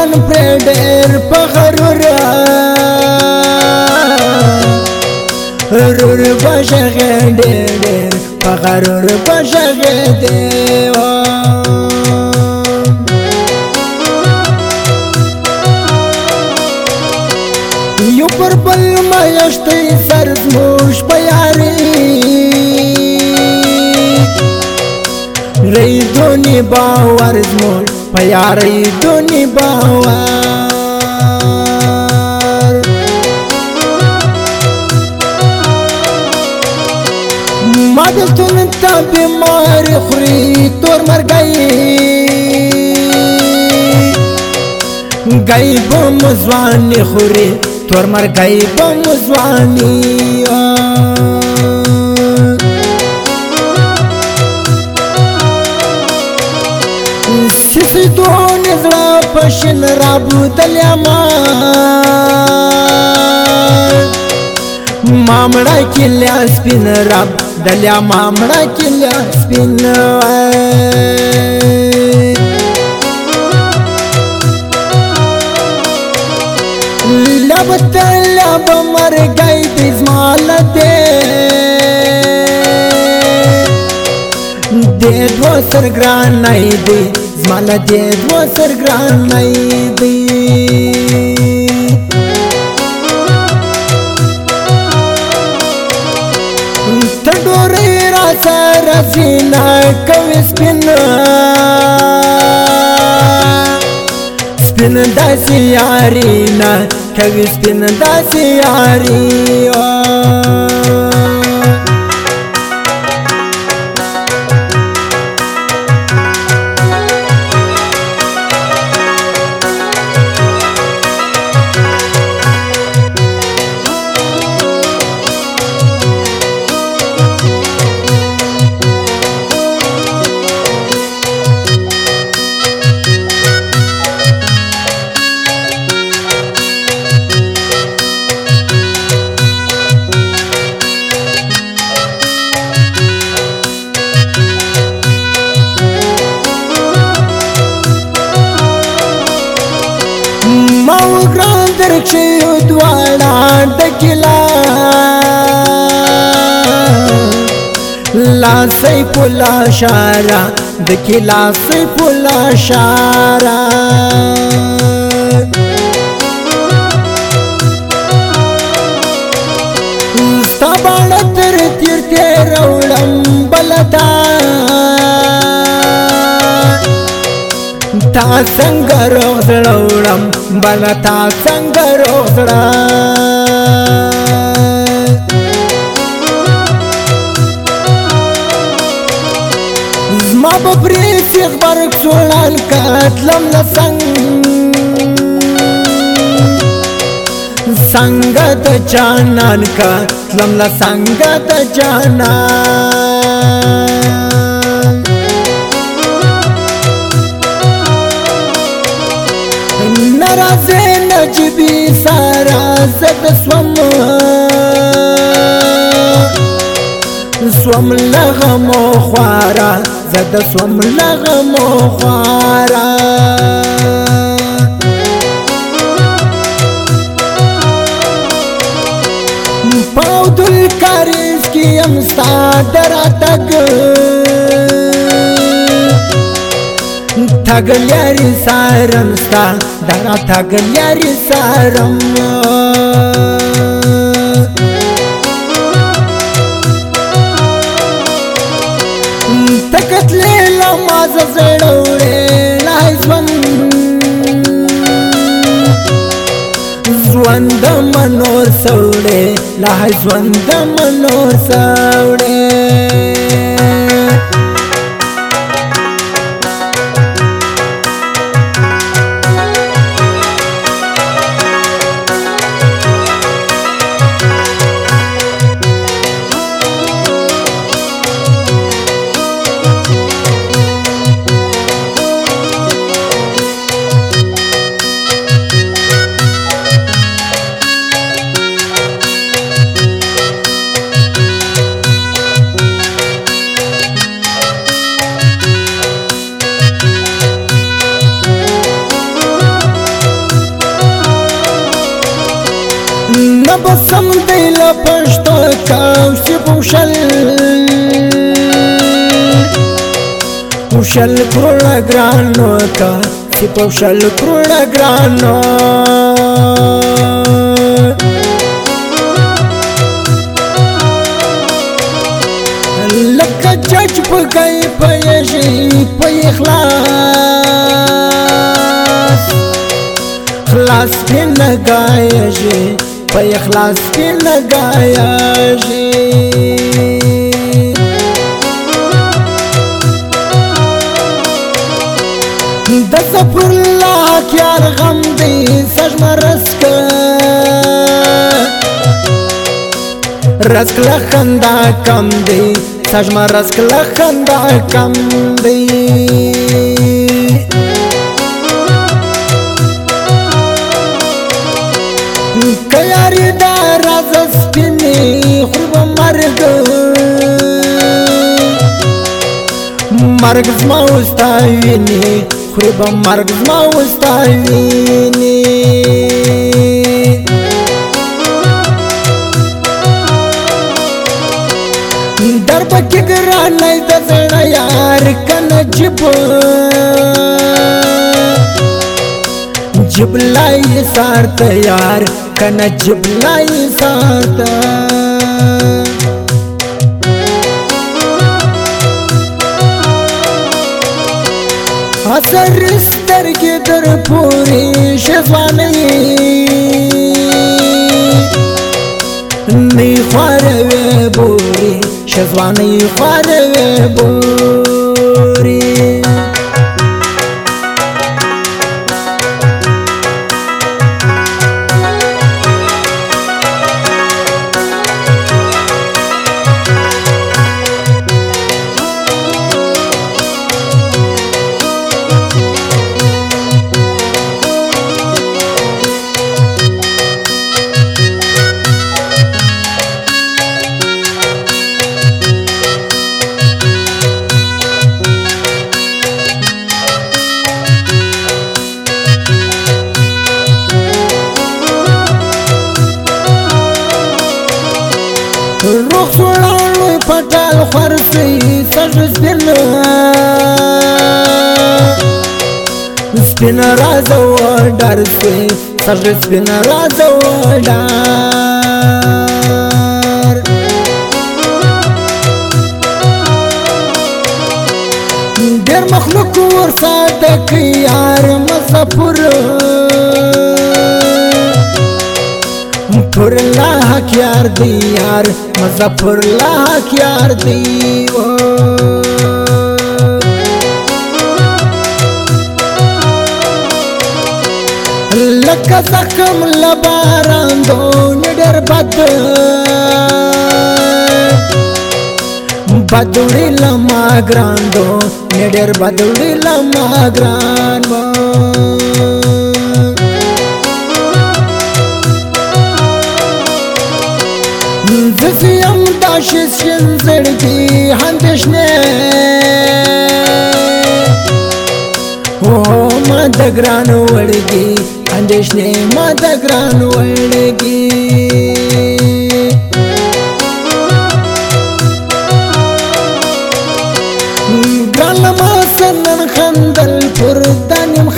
ځوان پر ډېر په غرور رور بشغه ډېر په غرور بشغه دیوا یو پر بل میاشتې سر زموږ په یاري رئی دونی باور زموږ په یارۍ دونی باور ما دلتون ته بیماري خوري تور مرګی گئی بم ځواني خوري تور مرګی بم ځواني سیسی دونی زړه پشن رابودل یما مامړه کلیا سپین رب دلیا مامړه کلیا سپین لب تلب مرګی د زمال دې دو سرګران نه دی زمال دې دو سرګران نه دی تډورې را سره سینا کوي سپین سپین داسې یارینا کوي سپین داسې یاري ګران درکشي دواړه ډکلا لا سیف الله شارا دکلا سیف الله شارا ستاباړه تر تیر تیر وړم بلتا تا څنګه روغ زړوړم بل تا څنګه روغ زړه زما به پرې سیخ برګ سوړان کتلم له څنګه د جانان کتلم له څنګه د جانان نرازه نجبی سارا زد سوم لغمو خوارا زد سوم لغمو خوارا پاو دل کاریز کی امستا درا تگ تاگل یاری سارم ستا درا تاگل یاری سارم تکت لیلا مازا زڑوڑے لای زوند منور سوڑے لای زوند منور سوڑے نبسم دی لپشتو کاوشی پوشل پوشل کروڑا گرانو کاوشی پوشل کروڑا گرانو لکه جج پگئی پیشی پی اخلاص خلاص پی نگایشی پی اخلاص پی نگایشی د زفر الله کیار غم دی سجم رسک رزق لخندا کم دی سجم رزق لخندا کم دی کیاری دا راز سپینی خوب مرگ مرگ زما استاوینی خوب مرگ زما استاوینی در پکی گرانی د زړه یار کنه جب لای سارت یار کنه جب لای سارت اثر سترګې در پوری شفانې نی خوروي بوري شزواني خوروي بوري روح سوړاړو پټال خرسي سر سپین راز و ډار سي سر سپین راز و ډار ډېر مخلوق ورساته کی یار مزپور پر الله کیار دی یار مظفر الله کیار دی لکه زخم لباراندو نډر بدوړي لما ګراندو نډر بدوړي لما ګراندو زسیم داشت شنزرگی هندشنه ما دگران ورگی هندشنه ما دگران ورگی گران لما سنن خندل پر دانیم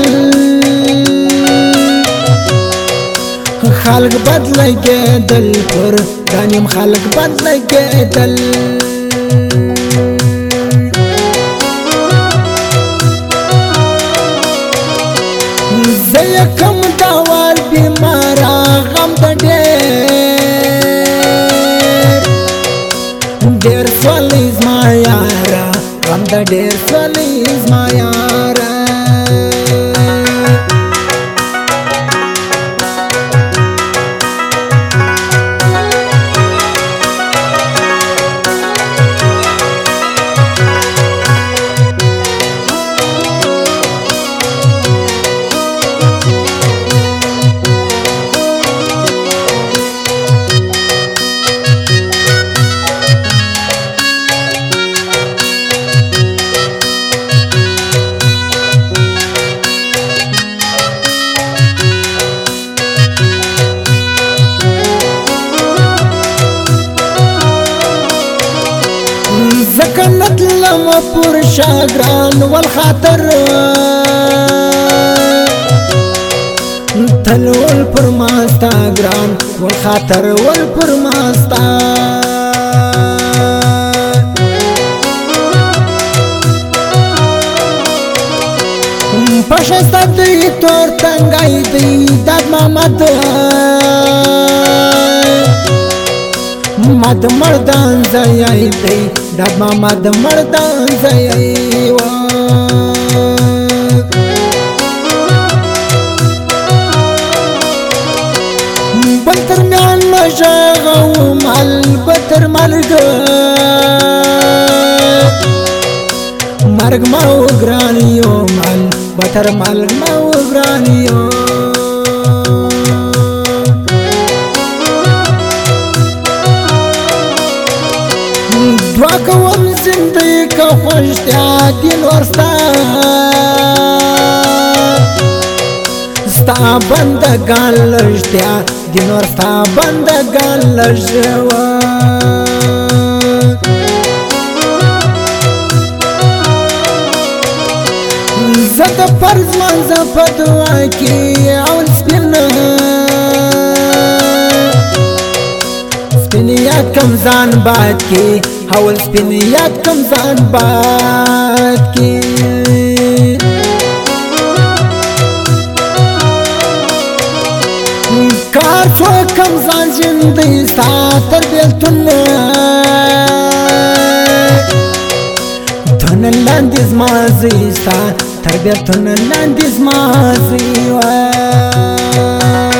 خلق بدلگیدل پر دانیم خلق بدلگیدل زیکم داوال بیمارا غم دا دیر سوالیز ما یارا غم دا دیر سوالیز ما یارا وپور شاگران والخاطر تلول پر ماستا گران والخاطر والپر ماستا پشستا دی تور تنگای دی داد محمد مد مردان زیای دی داد محمد مردان زیای بتر میان مشاغو مال بتر مالگا مرگ ماو گرانیو مال بتر مالگ ماو گرانیو دعا کوم زندگی کا خوشتیا دین ورستا ستا بندگان لشتیا دین ورستا بندگان لشوا زد فرض منزا پدوا کی اول سپین سپینیات کم زان بات کی اول سپینیات کم زان بات کی کار شو کم زان زندگی ستا تربیتون تن لاندیز مازی ستا تربیتون لاندیز مازی